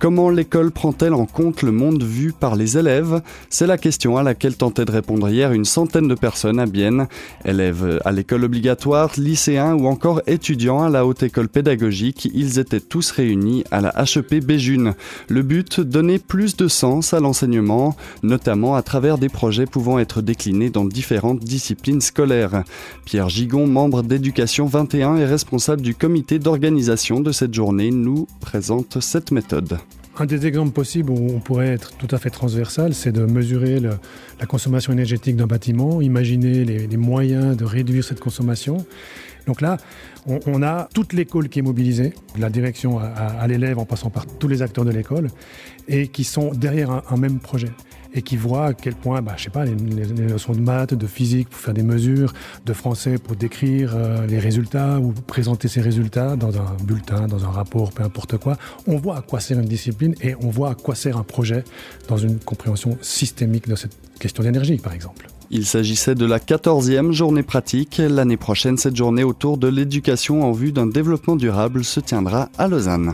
Comment l'école prend-elle en compte le monde vu par les élèves ? C'est la question à laquelle tentait de répondre hier une centaine de personnes à Bienne. Élèves à l'école obligatoire, lycéens ou encore étudiants à la haute école pédagogique, ils étaient tous réunis à la HEP Béjune. Le but, donner plus de sens à l'enseignement, notamment à travers des projets pouvant être déclinés dans différentes disciplines scolaires. Pierre Gigon, membre d'Éducation 21 et responsable du comité d'organisation de cette journée, nous présente cette méthode. Un des exemples possibles où on pourrait être tout à fait transversal, c'est de mesurer la consommation énergétique d'un bâtiment, imaginer les moyens de réduire cette consommation. Donc là, on a toute l'école qui est mobilisée, de la direction à l'élève en passant par tous les acteurs de l'école, et qui sont derrière un même projet. Et qui voient à quel point, les leçons de maths, de physique pour faire des mesures, de français pour décrire les résultats ou présenter ces résultats dans un bulletin, dans un rapport, peu importe quoi. On voit à quoi sert une discipline et on voit à quoi sert un projet dans une compréhension systémique de cette question d'énergie, par exemple. Il s'agissait de la 14e journée pratique. L'année prochaine, cette journée autour de l'éducation en vue d'un développement durable se tiendra à Lausanne.